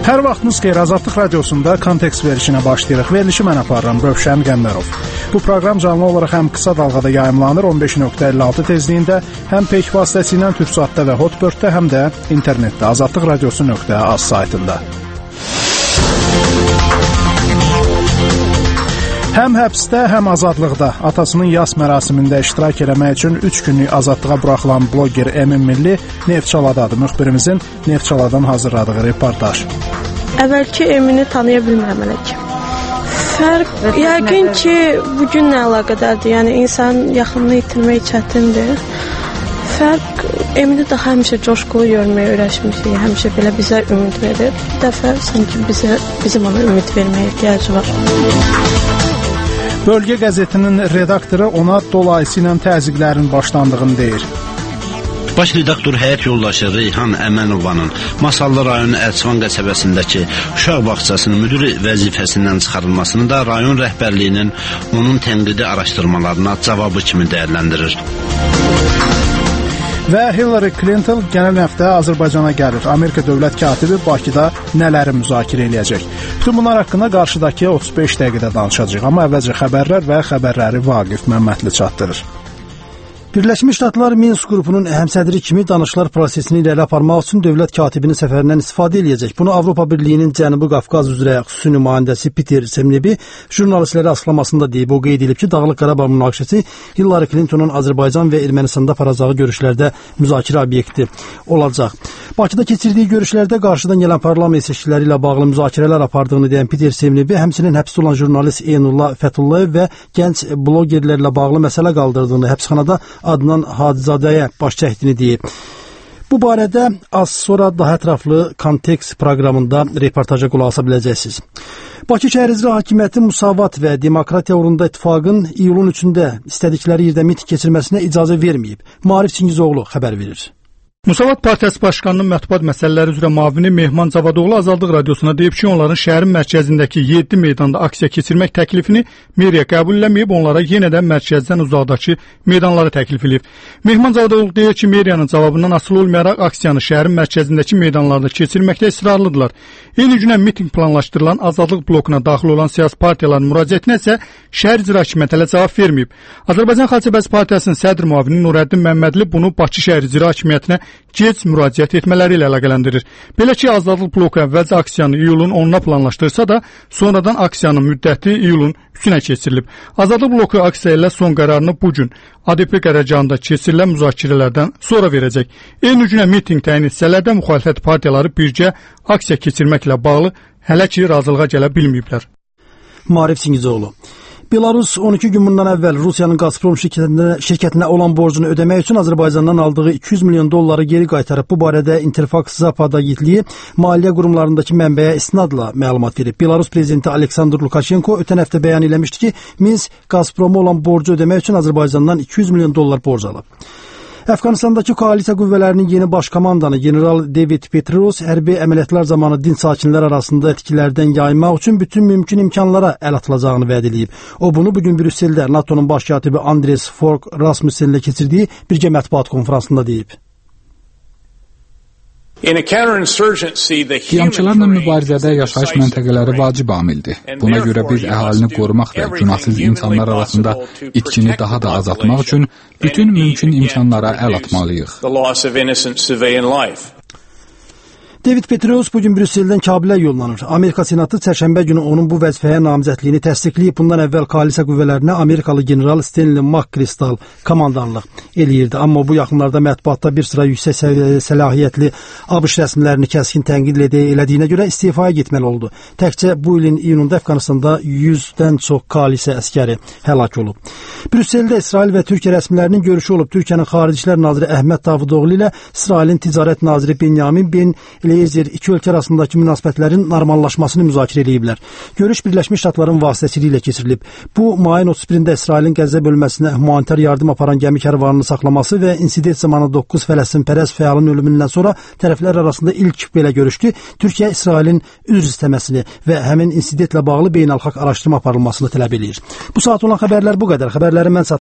Hər vaxtınız xeyir, Azadlıq Radiosunda kontekst verilişinə başlayırıq. Verilişi mən aparıram, Rövşən Qəmbərov. Bu proqram canlı olaraq həm qısa dalğada yayımlanır 15.56 tezliyində, həm peyk vasitəsilə Türksatda və Hotbirddə, həm də internetdə azadlıqradiosu.az saytında. Həm həbsdə, həm azadlıqda atasının yas mərasimində iştirak eləmək üçün 3 günlük azadlığa buraxılan bloger Emin Milli Neftçaladadır. Müxbirimizin Neftçaladan hazırladığı reportaj. Əvvəlki Emini tanıya bilmirəm hələ ki. Fərq yəqin ki, bugünlə əlaqədardır. Yəni insan yaxınını itirmək çətindir. Fərq Emini daha həmişə coşqulu görməyə öyrəşmişik. Həmişə belə bizə ümid verir. Bir dəfə sanki bizim ona ümid verməyə ehtiyacı var. Bölgə qəzetinin redaktoru ona dolayısıyla təzyiqlərin başlandığını deyir. Baş redaktor həyat yoldaşı Reyhan Əmənovanın Masallı rayonu Əlçıvan qəsəbəsindəki uşaq bağçasının müdiri vəzifəsindən çıxarılmasını da rayon rəhbərliyinin onun tənqidi araşdırmalarına cavabı kimi dəyərləndirir. Və Hillary Clinton gələn həftə Azərbaycana gəlir. Amerika dövlət katibi Bakıda nələri müzakirə eləyəcək? Bütün bunlar haqqında qarşıdakı 35 dəqiqədə danışacağıq. Amma əvvəlcə xəbərlər və xəbərləri Vaqif Məmmədli çatdırır. Birləşmiş Ştatlar Minsk qrupunun həmsədri kimi danışıqlar prosesini irəli aparmaq üçün dövlət katibinin səfərindən istifadə edəcək. Bunu Avropa Birliyinin Cənubi Qafqaz üzrə xüsusi nümayəndəsi Peter Semnebi jurnalistlərə açıqlamasında deyib. O qeyd edib ki, Dağlıq Qarabağ münaqişəsi Hillary Clintonun Azərbaycan və Ermənistanda aparacağı görüşlərdə müzakirə obyekti olacaq. Bakıda keçirdiyi görüşlərdə qarşıdan gələn parlament seçkiləri ilə bağlı müzakirələr apardığını deyən Peter Semnebi həmçinin həbsdə olan jurnalist Eynullah Fəthullayev və gənc blogerlərlə bağlı məsələ qaldırdığını, həbsxanada Adnan Hadizadəyə baş çəkdiyini deyib. Bu barədə az sonra daha ətraflı kontekst proqramında reportaja qulaq asa biləcəksiniz. Bakı şəhər icra hakimiyyəti Müsavat və Demokratiya uğrunda ittifaqın iyulun 3-də istədikləri yerdə miting keçirməsinə icazə verməyib. Maarif Çingizoğlu xəbər verir. Müsavat Partiyası Başqanının mətbuat məsələləri üzrə müavini Mehman Cavadoğlu Azadlıq Radiosuna deyib ki, onların şəhərin mərkəzindəki 7 meydanda aksiya keçirmək təklifini meriya qəbul eləməyib, onlara yenə də mərkəzdən uzaqdakı meydanları təklif edib. Mehman Cavadoğlu deyir ki, meriyanın cavabından asılı olmayaraq aksiyanı şəhərin mərkəzindəki meydanlarda keçirməkdə israrlıdırlar. Eyni günə miting planlaşdırılan Azadlıq blokuna daxil olan siyasi partiyaların müraciətinə isə şəhər icra hakimiyyəti hələ cavab verməyib. Azərbaycan Xalq Cəbhəsi Partiyasının sədr müavini Nurəddin Məmmədli bunu Bakı şəhər icra hakimiyyətinə gec müraciət etmələri ilə əlaqələndirir. Belə ki, Azadlıq bloku əvvəlcə aksiyanı iyulun 10-na planlaşdırsa da, sonradan aksiyanın müddəti iyulun 3-nə keçirilib. Azadlıq bloku aksiya ilə son qərarını bugün ADP qərargahında keçirilən müzakirələrdən sonra verəcək. Eyni günə miting təyin etsələr də müxalifət partiyaları birgə aksiya keçirməklə bağlı hələ ki razılığa gələ bilməyiblər. Maarif Çingizoğlu. Belarus 12 gün bundan əvvəl Rusiyanın Gazprom şirkətinə olan borcunu ödəmək üçün Azərbaycandan aldığı 200 milyon dolları geri qaytarıb. Bu barədə Interfax Zapad agentliyi maliyyə qurumlarındakı mənbəyə istinadla məlumat verib. Belarus prezidenti Aleksandr Lukashenko ötən həftə bəyan eləmişdi ki, Minsk Gazproma olan borcu ödəmək üçün Azərbaycandan 200 milyon dollar borc alıb. Əfqanistandakı koalisiya qüvvələrinin yeni baş komandanı General David Petraeus hərbi əməliyyatlar zamanı dinc sakinlər arasında etkilərdən yaymaq üçün bütün mümkün imkanlara əl atılacağını vəd edib. O bunu bugün Brüsseldə NATO'nun baş katibi Andres Fogh Rasmussen ilə keçirdiyi birgə mətbuat konfransında deyib. Qiyamçılarla mübarizədə yaşayış məntəqələri vacib amildir. Buna görə biz əhalini qorumaq və günahsız insanlar arasında itkini daha da azaltmaq üçün bütün mümkün imkanlara əl atmalıyıq. David Petraeus bugün Brüsseldən Kabilə yollanır. Amerika Senatı çərşənbə günü onun bu vəzifəyə namizədliyini təsdiqləyib. Bundan əvvəl koalisiya qüvvələrinə Amerikalı general Stanley McChrystal komandanlıq eləyirdi. Amma bu yaxınlarda mətbuatda bir sıra yüksək səlahiyyətli ABŞ rəsmilərini kəskin tənqid elədiyinə görə istifaya getməli oldu. Təkcə bu ilin iyununda Əfqanistanda 100-dən çox koalisiya əskəri həlak olub. Brüsseldə İsrail və Türkiyə rəsmilərinin görüşü olub. Türkiyənin Xarici İşlər naziri Əhməd Davutoğlu ilə İsrailin ticarət naziri Benyamin Lezer iki ölkə arasındakı münasibətlərin normallaşmasını müzakirə ediblər. Görüş Birləşmiş Ştatların vasitəsilə keçirilib. Bu, mayın 31-də İsrailin Qəzza bölməsinə humanitar yardım aparan gəmi kərvanını saxlaması və insident zamanı 9 Fələstinpərəst fəalın ölümündən sonra tərəflər arasında ilk belə görüşdü. Türkiyə İsrailin üzr istəməsini və həmin insidentlə bağlı beynəlxalq araşdırma aparılmasını tələb edir. Bu saat olan xəbərlər bu qədər. Xəbərləri mən